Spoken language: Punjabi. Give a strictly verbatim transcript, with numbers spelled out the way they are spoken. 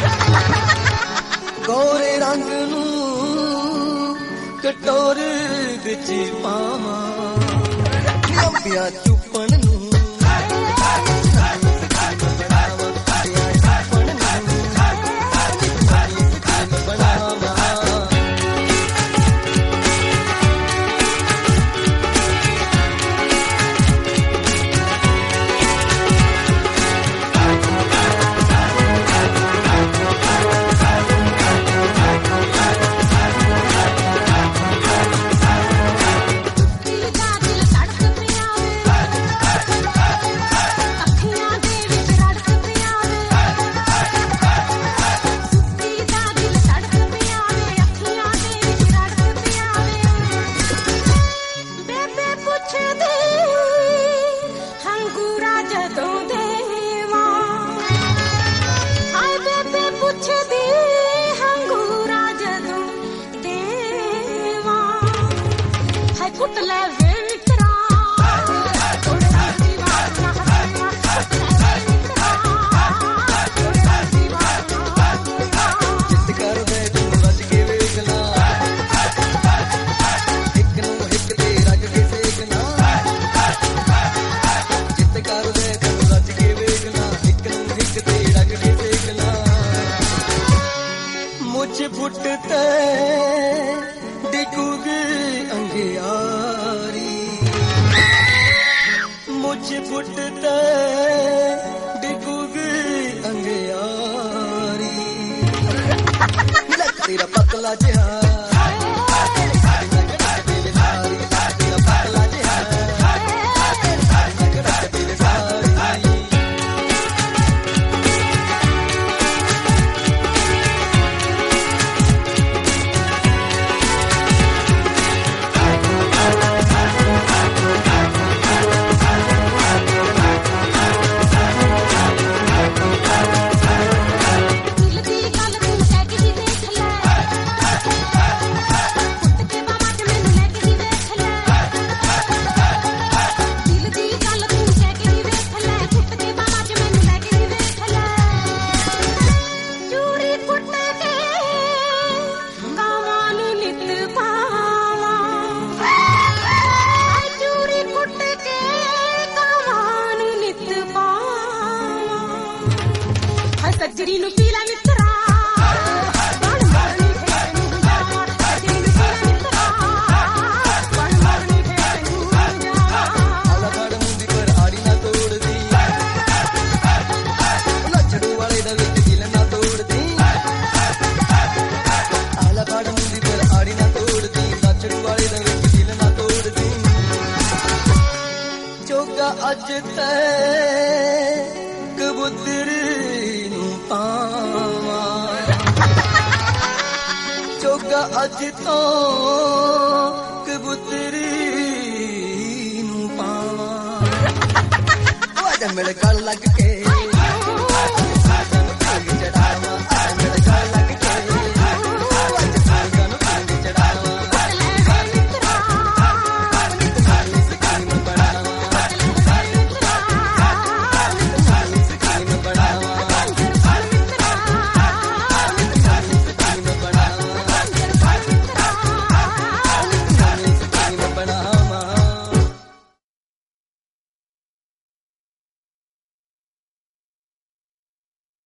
ਗੋਰੇ ਰੰਗ ਨੂੰ ਕਟੋਰ ਵਿੱਚ ਪਾਵਾਂ ਅੰਬੀਆਂ ਚੁੱਪਣ ਨੂੰ ਫੁੱਟਤੇ ਡਿੱਗੂਗੀ ਅੰਗਿਆਰੀ ਮੁੱਛ ਫੁੱਟਤੇ ਡਿੱਗੂਗੀ ਅੰਗਿਆਰੀ ਲੱਗ ਤੇਰਾ ਪਤਲਾ ਜਿਹਾ ਸੱਜਰੀ ਨੂੰ ਪੀਲਾ ਮਿੱਤਰਾ ਬਣ ਮਰਨੀ ਫੇਰ ਨੂੰ ਜਾਵਾਂ ਸੱਜਰੀ ਨੂੰ ਪੀਲਾ ਮਿੱਤਰਾ ਬਣ ਮਰਨੀ ਫੇਰ ਨੂੰ ਜਾਵਾਂ ਆਲਾ ਫੜ ਮੁੰਡੀ ਪਰ ਆੜੀ ਨਾ ਤੋੜਦੀ ਲੱਛੜੂ ਵਾਲੇ ਦਾ ਵਿੱਚ ਦਿਲ ਨਾ ਤੋੜਦੀ ਆਲਾ ਫੜ ਮੁੰਡੀ ਪਰ ਆੜੀ ਨਾ ਤੋੜਦੀ ਲੱਛੜੂ ਵਾਲੇ ਦਾ ਵਿੱਚ ਦਿਲ ਨਾ ਤੋੜਦੀ ਚੋਗਾ ਅੱਜ ਤੇ ਕਬੂਤਰੀ ਚੋਗਾ ਅੱਜ ਤੋਂ ਕਬੂਤਰੀ ਨੂੰ ਪਾਵਾਂ ਆਜਾ ਮੇਰੇ ਗਲ ਲੱਗ ਕੇ